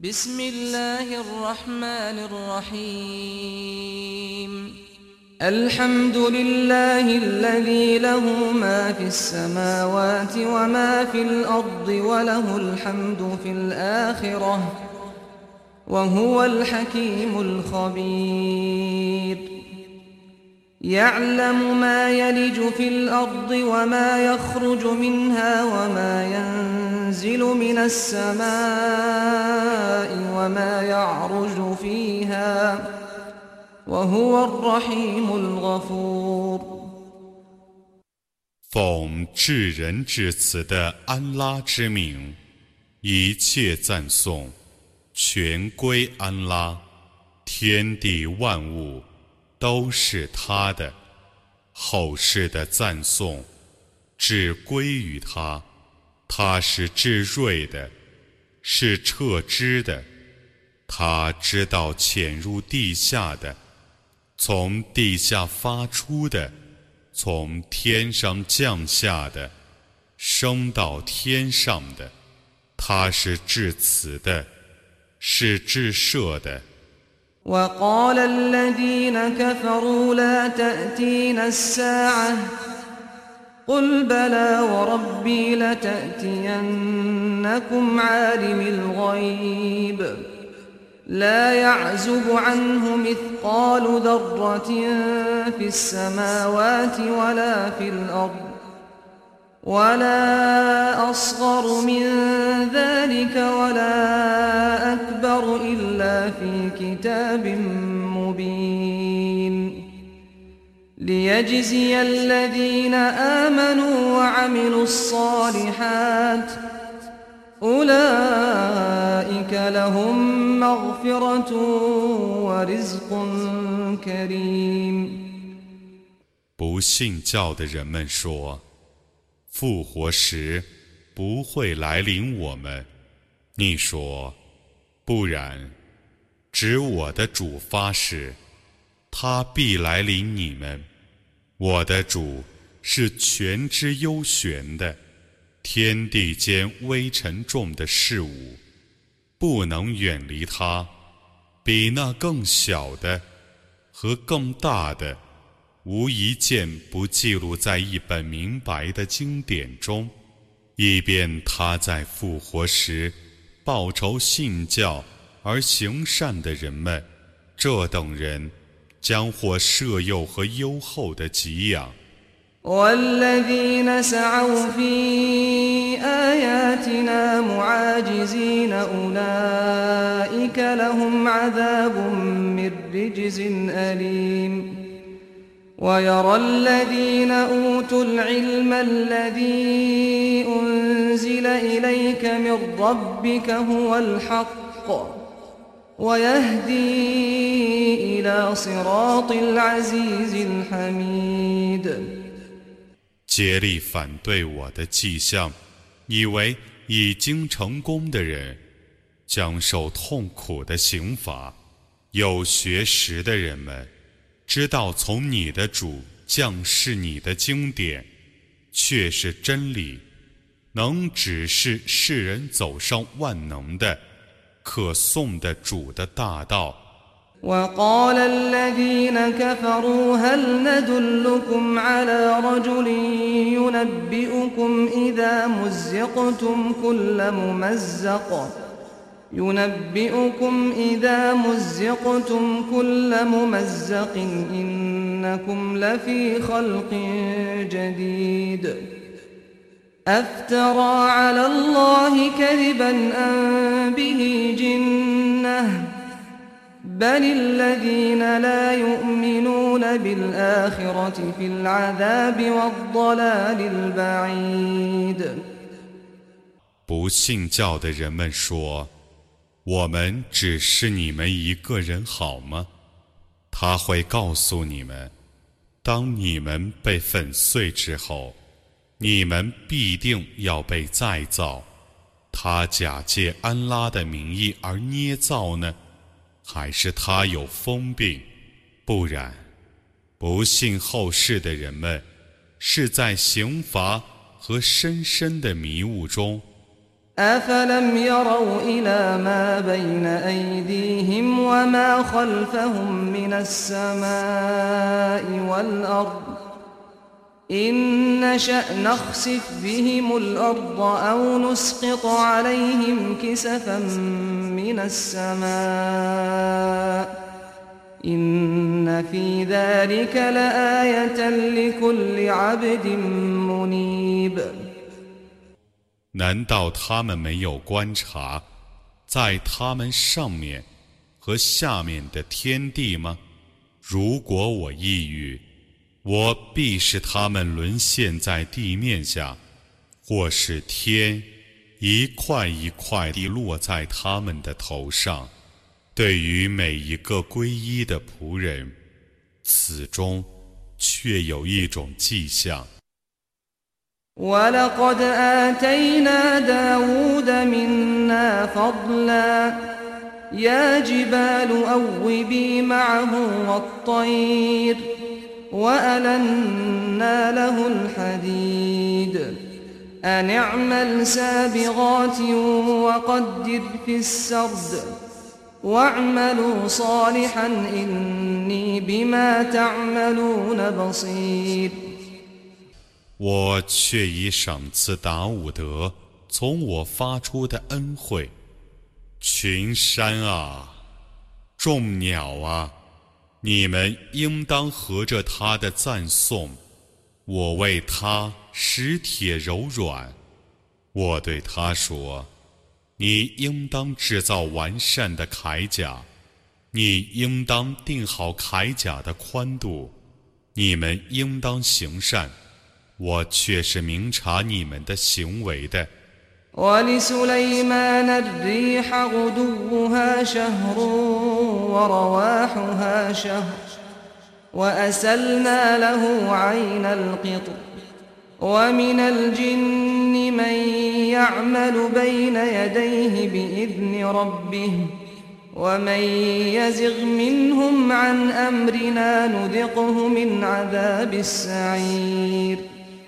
بسم الله الرحمن الرحيم الحمد لله الذي له ما في السماوات وما في الأرض وله الحمد في الآخرة وهو الحكيم الخبير يعلم ما يلج في الأرض وما يخرج منها وما ينزل من السماء وما يعرج فيها وهو الرحيم الغفور 奉至仁至慈的安拉之名，一切赞颂全归安拉，天地万物都是他的，后世的赞颂只归于他，他是至睿的，是彻知的，他知道潜入地下的，从地下发出的，从天上降下的，升到天上的，他是至慈的，是至赦的。 وقال الذين كفروا لا تأتينا الساعة قل بلى وربي لتأتينكم عالم الغيب لا يعزب عنه مثقال ذرة في السماوات ولا في الأرض ولا أصغر من ذلك ولا أكبر إلا في كتاب مبين ليجزي الذين آمنوا وعملوا الصالحات أولئك لهم مغفرة ورزق كريم 不信教的人们说，复活时不会来临我们。你说，不然，指我的主发誓，他必来临你们。我的主是全知幽玄的，天地间微沉重的事物，不能远离他，比那更小的和更大的无一件不记录在一本明白的经典中，以便他在复活时报仇信教而行善的人们，这等人将获赦宥和优厚的给养。 والذين سعوا في آياتنا معاجزين أولئك لهم عذاب من رجز أليم ويرى الذين أوتوا العلم الذي أنزل إليك من ربك هو الحق ويهدي إلى صراط العزيز الحميد 竭力反对我的迹象，以为已经成功的人将受痛苦的刑罚。有学识的人们知道从你的主降示你的经典却是真理，能指示世人走上万能的可颂的主的大道。 وقال الذين كفروا هل ندلكم على رجل ينبئكم إذا مزقتم كل ممزق إنكم لفي خلق جديد أفترى على الله كذبا أم به جنة بل الذين لا يؤمنون بالآخرة في العذاب والضلال البعيد 不信教的人们说，我们只是你们一个人好吗？他会告诉你们，当你们被粉碎之后，你们必定要被再造。他假借安拉的名义而捏造呢，还是他有疯病？不然，不信后世的人们是在刑罚和深深的迷雾中， أفلم يروا إلى ما بين أيديهم وما خلفهم من السماء والأرض إن نشأ نخسف بهم الأرض أو نسقط عليهم كسفا من السماء إن في ذلك لآية لكل عبد منيب 难道他们没有观察在他们上面和下面的天地吗？如果我抑郁，我必使他们沦陷在地面下，或是天一块一块地落在他们的头上。对于每一个皈依的仆人，此中却有一种迹象。 ولقد آتينا داود منا فضلا يا جبال أوبي معه والطير وألنا له الحديد أن اعمل سابغات وقدر في السرد واعملوا صالحا إني بما تعملون بصير 我却已赏赐达伍德从我发出的恩惠，群山啊，众鸟啊，你们应当合着他的赞颂。我为他使铁柔软，我对他说：你应当制造完善的铠甲，你应当定好铠甲的宽度，你们应当行善。我却是明察你们的行为的。 ولسليمان الريح غدوها شهر ورواحها شهر وأسلنا له عين القطر ومن الجن من يعمل بين يديه بإذن ربه ومن يزغ منهم عن أمرنا نذقه من عذاب السعير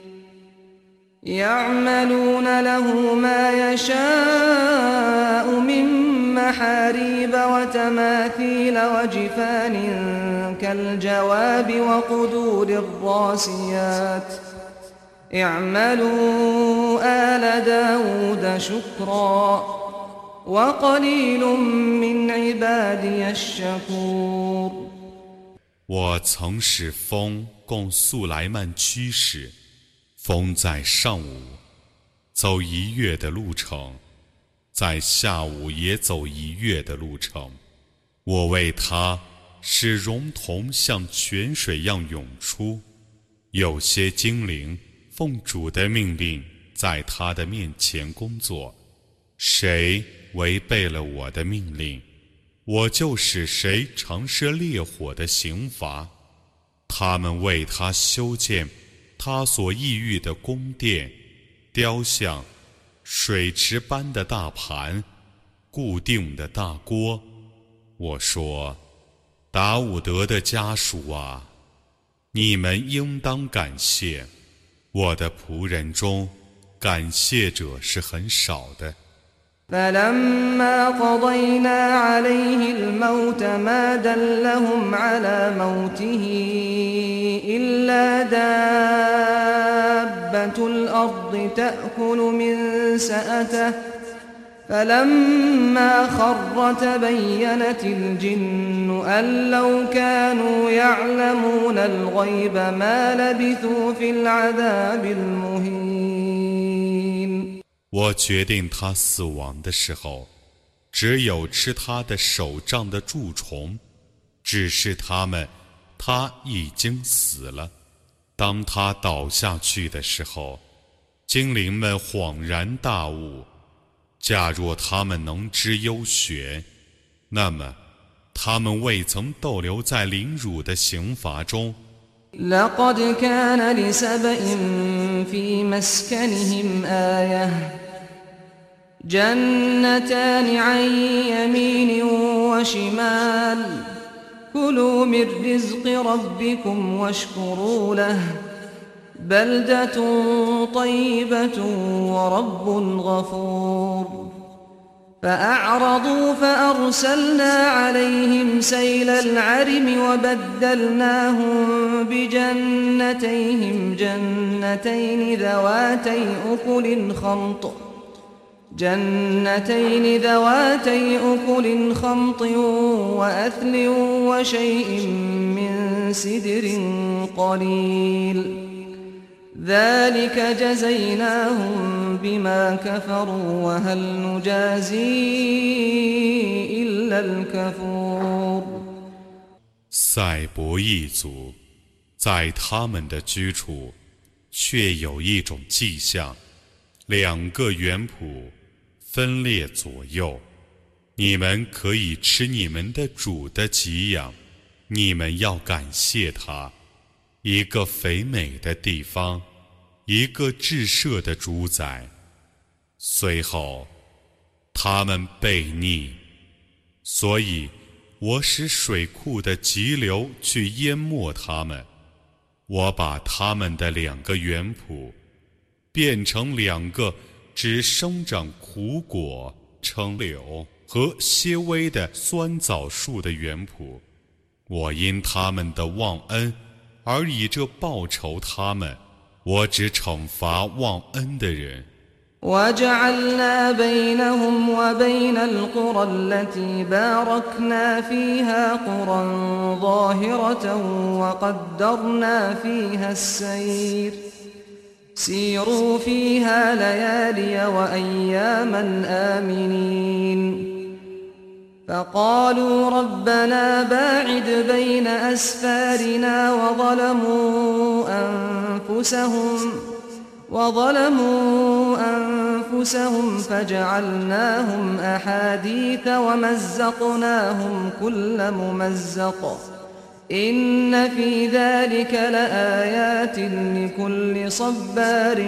يعملون له ما يشاء من محاريب وتماثيل وجفان كالجواب وقدور الراسيات اعملوا آل داود شكرا وقليل من عبادي الشكور 我曾使风供素来曼驱使，风在上午走1月的路程，在下午也走1月的路程。我为他使熔铜像泉水样涌出。有些精灵奉主的命令在他的面前工作，谁违背了我的命令，我就使谁尝试烈火的刑罚。他们为他修建他所抑郁的宫殿、雕像、水池般的大盘、固定的大锅。我说：达伍德的家属啊，你们应当感谢。我的仆人中，感谢者是很少的。 فلما قضينا عليه الموت ما دلهم على موته إلا دابة الأرض تأكل من سأته فلما خر تبينت الجن أن لو كانوا يعلمون الغيب ما لبثوا في العذاب المهين 我决定他死亡的时候，只有吃他的手杖的蛀虫，只是他们，他已经死了。当他倒下去的时候，精灵们恍然大悟。假若他们能知幽玄，那么他们未曾逗留在凌辱的刑罚中。 لقد كان لسبإ في مسكنهم آية جنتان عن يمين بلدة طيبة ورب غفور فأعرضوا فأرسلنا عليهم سيل العرم وبدلناهم بجنتيهم جنتين ذواتي أكل خمط وأثل وشيء من سدر قليل ذلك جزيناهم بما كفروا وهل نجازي إلا الكفور 塞伯一族在他们的居处却有一种迹象，2个园圃分列左右，你们可以吃你们的主的给养，你们要感谢他。一个肥美的地方，一个至赦的主宰。随后，他们悖逆，所以我使水库的急流去淹没他们。我把他们的2个园圃变成2个只生长苦果、称柳和些微的酸枣树的园圃。我因他们的忘恩而以这报酬他们，我只惩罚忘恩的人。 وجعلنا بينهم وبين القرى التي باركنا فيها قرى ظاهرة وقدرنا فيها السير سيروا فيها ليالي وأياما آمنين فقالوا ربنا باعد بين أسفارنا وظلموا أنفسهم فجعلناهم أحاديث ومزقناهم كل ممزق إن في ذلك لآيات لكل صبار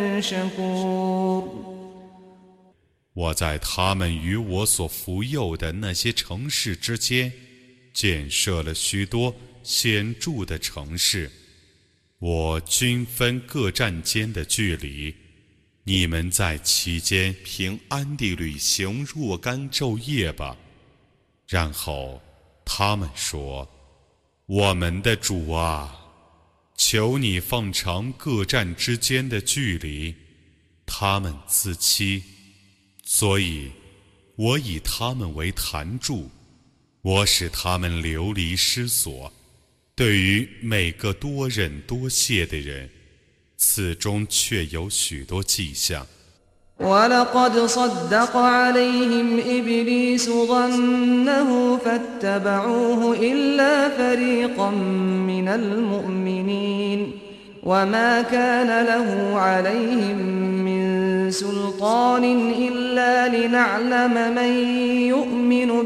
شكور 我在他们与我所服佑的那些城市之间建设了许多显著的城市，我均分各站间的距离，你们在其间平安地旅行若干昼夜吧。然后他们说：我们的主啊，求你放长各站之间的距离。他们自欺，所以我以他们为坛柱，我使他们流离失所。对于每个多忍多谢的人，此中却有许多迹象。 ولقد صدق عليهم إبليس ظنه فاتبعوه إلا فريقا من المؤمنين وما كان له عليهم من سلطان إلا لنعلم من يؤمن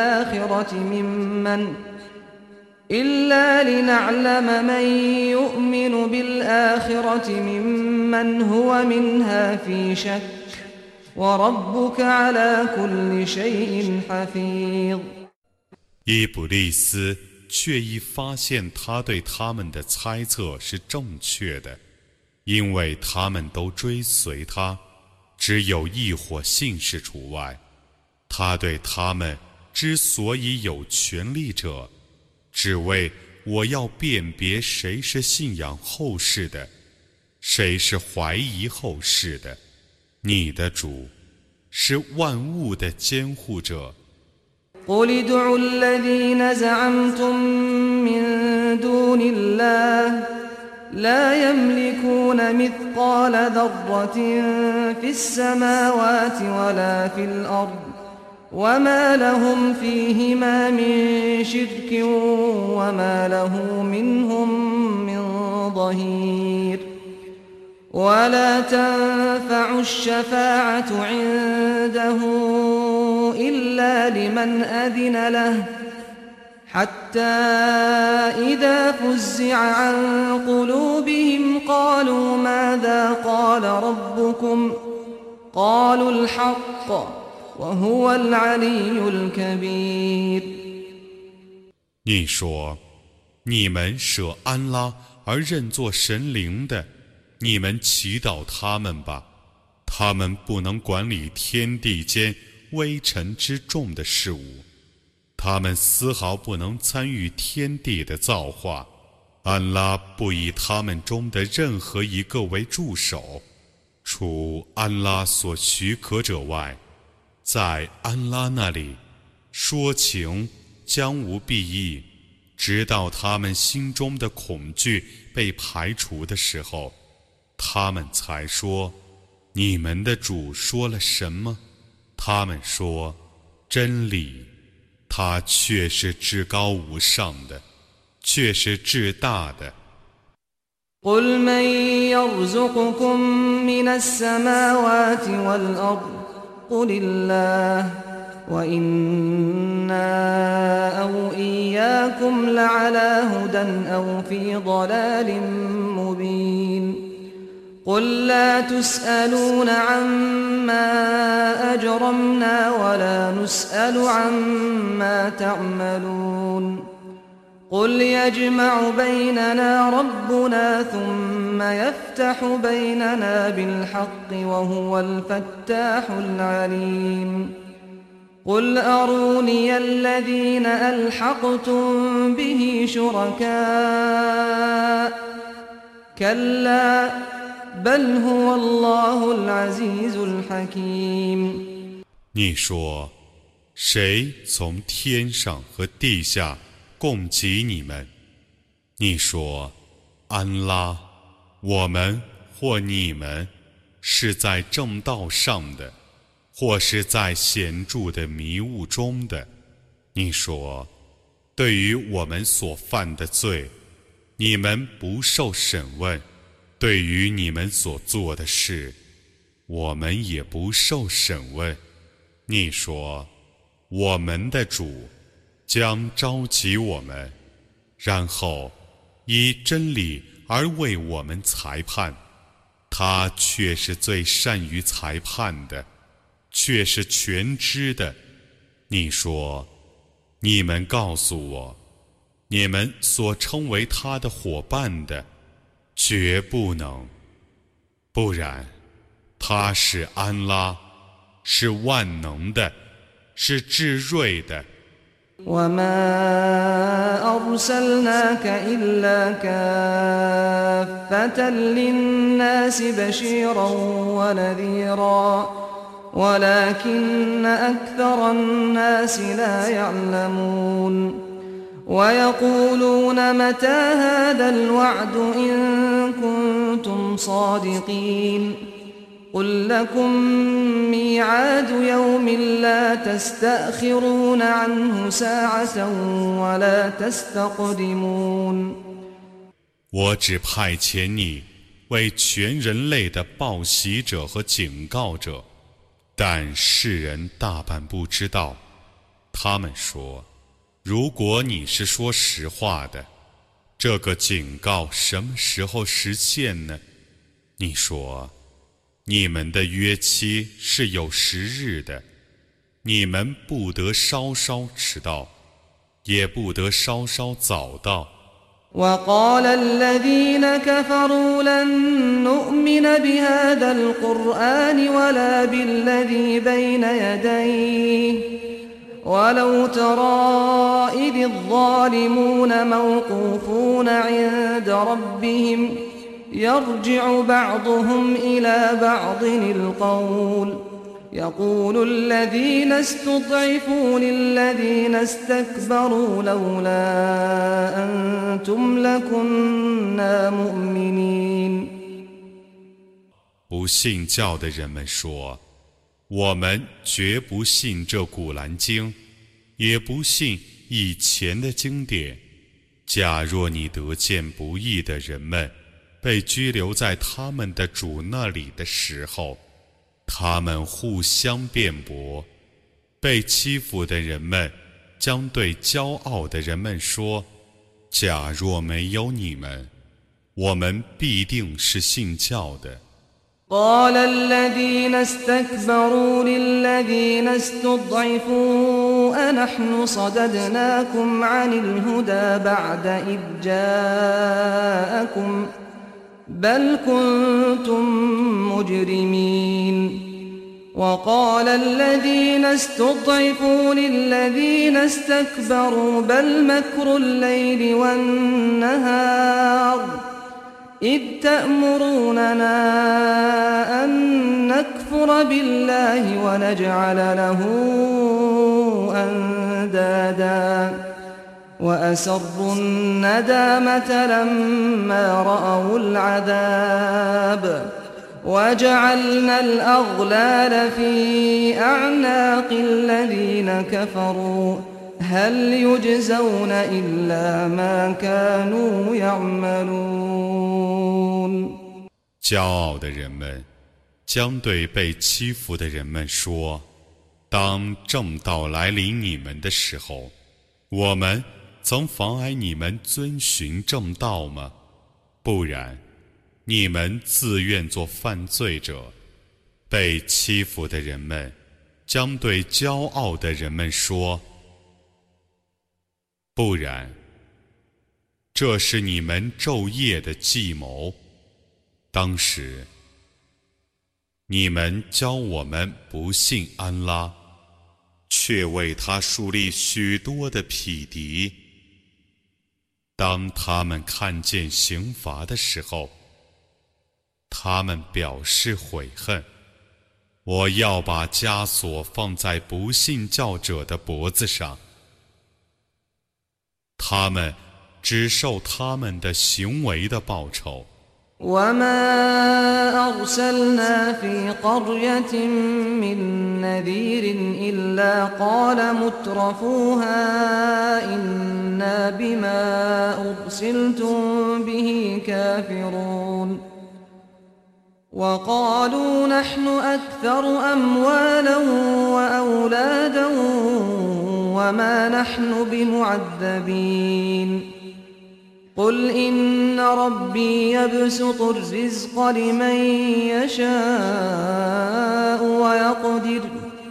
بالآخرة ممن هو منها في شك وربك على كل شيء حفيظ 伊卜利斯却已发现他对他们的猜测是正确的，因为他们都追随他，只有一伙信士除外。他对他们之所以有权力者，只为我要辨别谁是信仰后世的，谁是怀疑后世的。你的主是万物的监护者。 قل ادعوا الذين زعمتم من دون الله لا يملكون مثقال ذرة في السماوات ولا في الأرض وما لهم فيهما من شرك وما له منهم من ظهير ولا تنفع الشفاعة عنده إلا لمن أذن له حتى إذا فزع عن قلوبهم قالوا ماذا قال ربكم قالوا الحق وهو العلي الكبير 你说，你们舍安拉而认作神灵的， 你们祈祷他们吧，他们不能管理天地间微尘之众的事物，他们丝毫不能参与天地的造化。安拉不以他们中的任何一个为助手，除安拉所许可者外，在安拉那里说情将无裨益，直到他们心中的恐惧被排除的时候，他们才说：你们的主说了什么？他们说：真理，他却是至高无上的，却是至大的。 قل من يرزقكم من السماوات والأرض قل الله وإنا أو إياكم لعلى هدى أو في ضلال مبين قل لا تسألون عما أجرمنا ولا نسأل عما تعملون قل يجمع بيننا ربنا ثم يفتح بيننا بالحق وهو الفتاح العليم قل أروني الذين ألحقتم به شركاء كلا بل هو الله العزيز الحكيم 你说，谁从天上和地下供给你们？你说，安拉，我们或你们是在正道上的，或是在显著的迷雾中的。你说，对于我们所犯的罪，你们不受审问；对于你们所做的事，我们也不受审问。你说，我们的主将召集我们，然后以真理而为我们裁判，他却是最善于裁判的，却是全知的。你说，你们告诉我，你们所称为他的伙伴的，绝不能，不然，他是安拉，是万能的，是至睿的。 وما أرسلناك إلا كافة للناس بشيرا ونذيرا ولكن أكثر الناس لا يعلمون ويقولون متى هذا الوعد إن كنتم صادقين قل لكم ميعاد يوم لا تستأخرون عنه ساعة ولا تستقدمون 我只派遣你为全人类的报喜者和警告者，但世人大半不知道。他们说，如果你是说实话的，这个警告什么时候实现呢？你说，你们的约期是有时日的，你们不得稍稍迟到，也不得稍稍早到。 وقال الذين كفروا لن نؤمن بهذا القرآن ولا بالذي بين يديه ولو ترى إذ الظالمون موقوفون عند ربهم يرجع بعضهم إلى بعض القول يقول الذين استضعفوا للذين استكبروا لولا أنتم لكنا مؤمنين 不信教的人们说，我们绝不信这古兰经，也不信以前的经典。假若你得见不义的人们被拘留在他们的主那里的时候，他们互相辩驳，被欺负的人们将对骄傲的人们说，假若没有你们，我们必定是信教的。 قال الذين استكبروا للذين استضعفوا أنحن صددناكم عن الهدى بعد إذ جاءكم بل كنتم مجرمين وقال الذين استضعفوا للذين استكبروا بل مكر الليل والنهار إذ تأمروننا أن نكفر بالله ونجعل له أندادا وأسروا الندامة لما رأوا العذاب وجعلنا الأغلال في أعناق الذين كفروا هل يجزون إلا ما كانوا يعملون 骄傲的人们将对被欺负的人们说：当正道来临你们的时候，我们曾妨碍你们遵循正道吗？不然，你们自愿做犯罪者。被欺负的人们将对骄傲的人们说：不然，这是你们昼夜的计谋。当时，你们教我们不信安拉，却为他树立许多的匹敌。当他们看见刑罚的时候，他们表示悔恨。我要把枷锁放在不信教者的脖子上，他们只受他们的行为的报酬。 وما أرسلنا في قرية من نذير إلا قال مترفوها إنا بما أرسلتم به كافرون وقالوا نحن أكثر أموالا وأولادا وما نحن بمعذبين قل إن ربي يبسط الرزق لمن يشاء ويقدر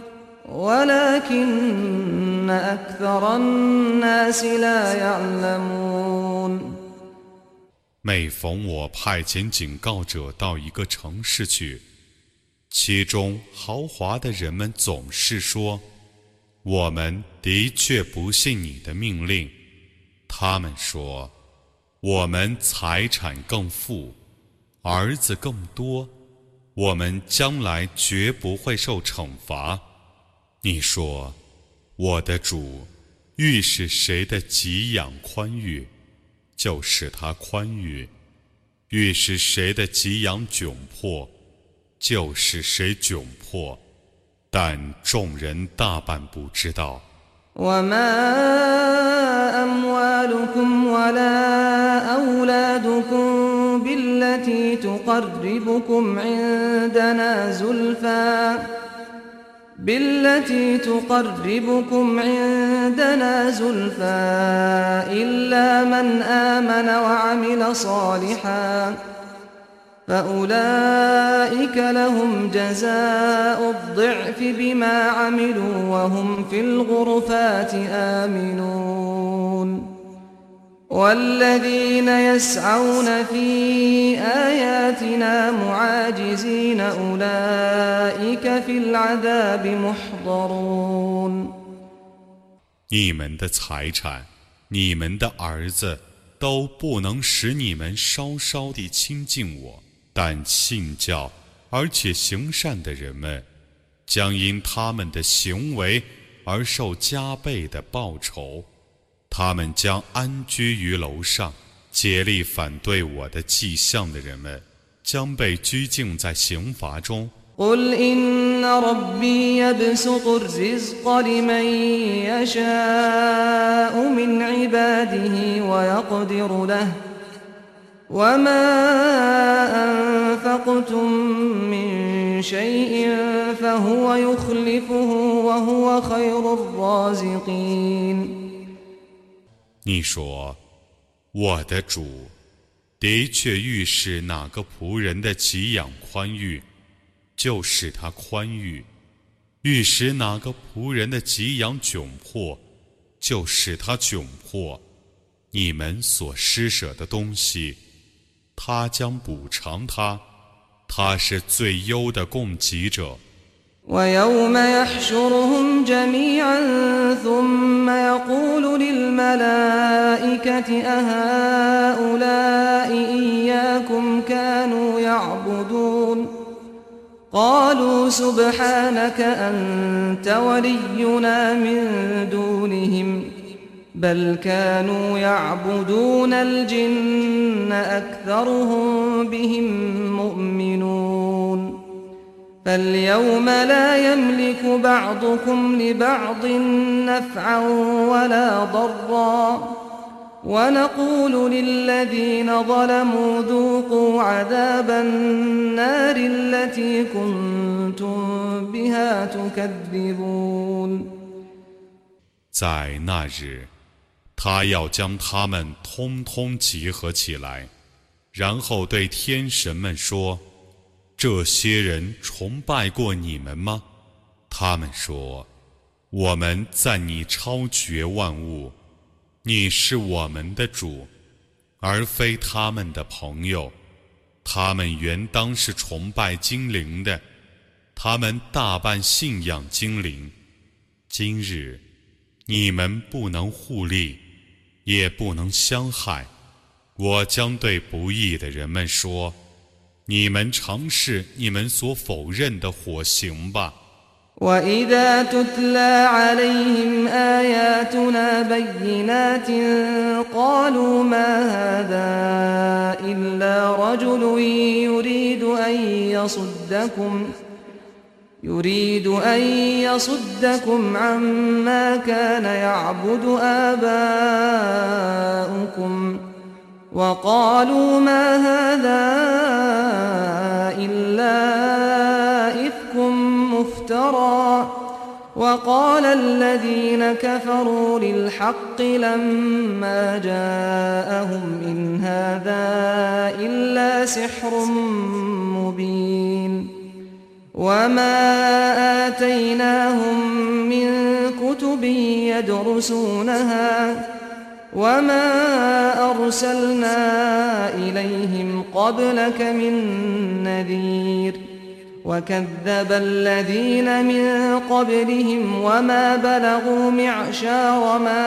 ولكن أكثر الناس لا يعلمون 每逢我派遣警告者到一个城市去，其中豪华的人们总是说：我们的确不信你的命令。他们说：我们财产更富，儿子更多，我们将来绝不会受惩罚。你说：我的主欲使谁的给养宽裕，就使他宽裕；欲使谁的给养窘迫，就使谁窘迫。但众人大半不知道。 وما أموالكم ولا أولادكم بالتي تقربكم عندنا زلفى إلا من آمن وعمل صالحا فأولئك لهم جزاء الضعف بما عملوا وهم في الغرفات آمنون والذين يسعون في آياتنا معاجزين أولئك في العذاب محضرون 你们的财产，你们的儿子都不能使你们稍稍地亲近我。但信教而且行善的人们，将因他们的行为而受加倍的报酬。他们将安居于楼上，竭力反对我的迹象的人们，将被拘禁在刑罚中。 قل إن ربي يبسط الرزق لمن يشاء من عباده ويقدر له وما أنفقتم من شيء فهو يخلفه وهو خير الرازقين 你说，我的主的确欲使哪个仆人的给养宽裕，就使他宽裕；欲使哪个仆人的给养窘迫，就使他窘迫。你们所施舍的东西， 他将补偿他，他是最优的供给者。 ويوم يحشرهم جميعا ثم يقول للملائكة أهؤلاء إياكم كانوا يعبدون قالوا سبحانك أنت ولينا من دونهم بل كانوا يعبدون الجن أكثرهم بهم مؤمنون فاليوم لا يملك بعضكم لبعض نفعا ولا ضرا ونقول للذين ظلموا ذوقوا عذاب النار التي كنتم بها تكذبون 在那日，他要将他们通通集合起来，然后对天神们说：这些人崇拜过你们吗？他们说：我们赞你超绝万物，你是我们的主，而非他们的朋友。他们原当是崇拜精灵的，他们大半信仰精灵。今日你们不能互利，也不能相害。我将对不义的人们说：你们尝试你们所否认的火刑吧。 وإذا تتلى عليهم آياتنا بينات قالوا ما هذا إلا رجل يريد أن يصدكم عما كان يعبد آباؤكم وقالوا ما هذا إلا إفك مفترى وقال الذين كفروا للحق لما جاءهم إن هذا إلا سحر مبين وما آتيناهم من كتب يدرسونها وما أرسلنا إليهم قبلك من نذير وكذب الذين من قبلهم وما بلغوا معشار ما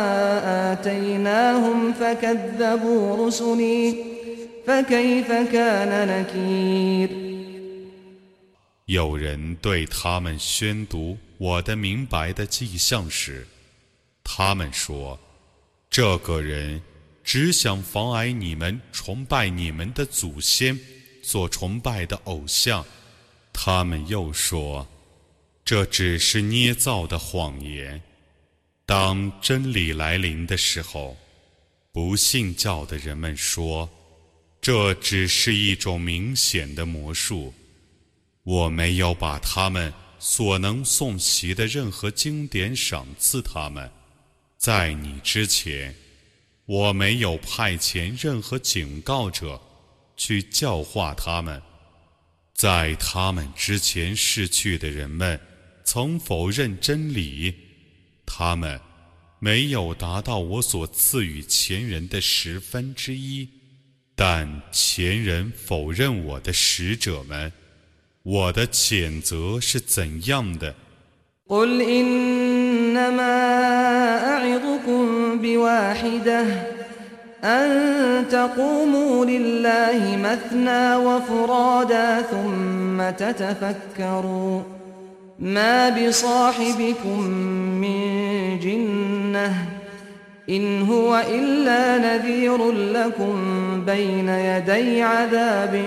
آتيناهم فكذبوا رسلي فكيف كان نكير 有人对他们宣读我的明白的迹象时，他们说：这个人只想妨碍你们崇拜你们的祖先所崇拜的偶像。他们又说：这只是捏造的谎言。当真理来临的时候，不信教的人们说：这只是一种明显的魔术。我没有把他们所能诵习的任何经典赏赐他们。在你之前，我没有派遣任何警告者去教化他们。在他们之前逝去的人们曾否认真理，他们没有达到我所赐予前人的1/10，但前人否认我的使者们，我的谴责是怎样的？ قل إنما أعظكم بواحدة أن تقوموا لله مثنى وفرادا ثم تتفكروا ما بصاحبكم من جنة إن هو إلا نذير لكم بين يدي عذاب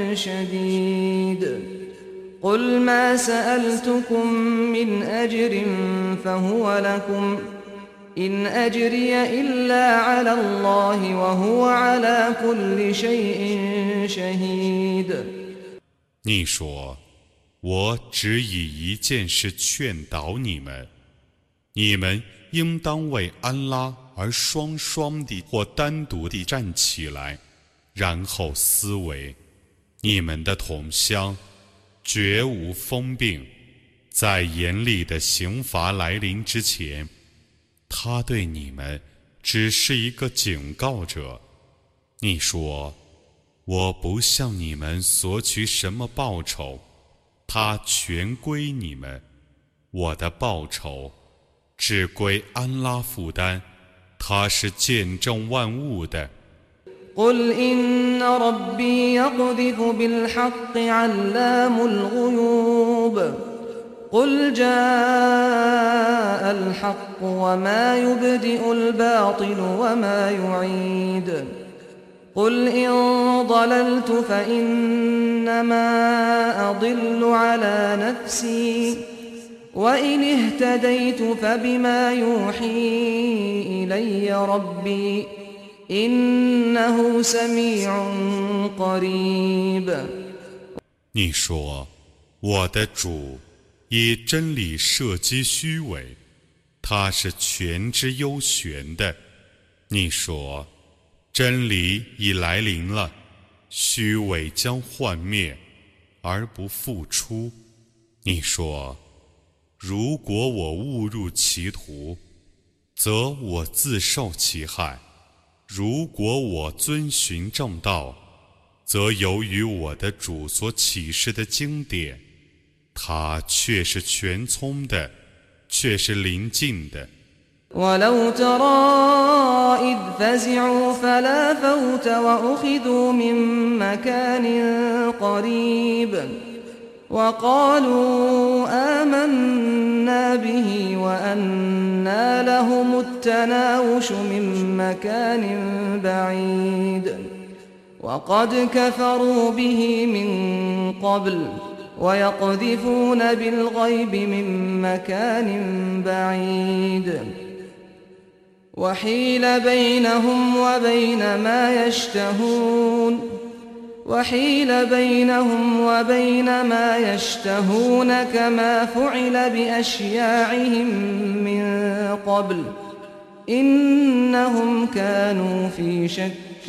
شديد قل ما سألتكم من أجر فهو لكم إن أجري إلا على الله وهو على كل شيء شهيد 你说，我只以一件事劝导你们，你们应当为安拉而双双地或单独地站起来，然后思维，你们的同乡绝无疯病，在严厉的刑罚来临之前，他对你们只是一个警告者。你说， 我不向你们索取什么报酬，它全归你们。我的报酬只归安拉负担，他是见证万物的。 قل إن ربي يقذف بالحق علام الغيوب قل جاء الحق وما يبدئ الباطل وما يعيد قل إن ضللت فإنما أضل على نفسي وإن اهتديت فبما يوحي إلي ربي إنه سميع قريب。 你说，我的主以真理射击虚伪，他是全知幽玄的。你说，真理已来临了，虚伪将幻灭而不复出。你说，如果我误入歧途，则我自受其害；如果我遵循正道，则由于我的主所启示的经典，他却是全聪的，却是临近的。 ولو ترى إذ فزعوا فلا فوت وأخذوا من مكان قريب وقالوا آمنا به وأنى لهم التناوش من مكان بعيد وقد كفروا به من قبل ويقذفون بالغيب من مكان بعيد وحيل بينهم وبين ما يشتهون كما فعل بأشياعهم من قبل إنهم كانوا في شك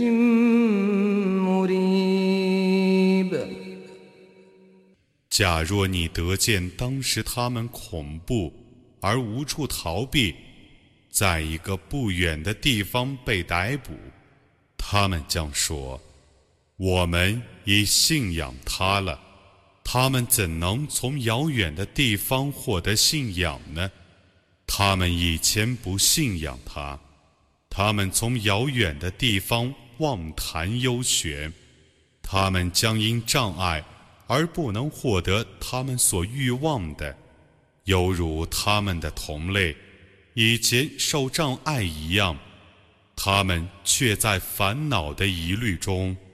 مريب。 假若你得见当时他们恐怖而无处逃避，在一个不远的地方被逮捕，他们将说：我们已信仰他了。他们怎能从遥远的地方获得信仰呢？他们以前不信仰他，他们从遥远的地方妄谈幽玄，他们将因障碍而不能获得他们所欲望的，犹如他们的同类以前受障碍一样，他们却在烦恼的疑虑中。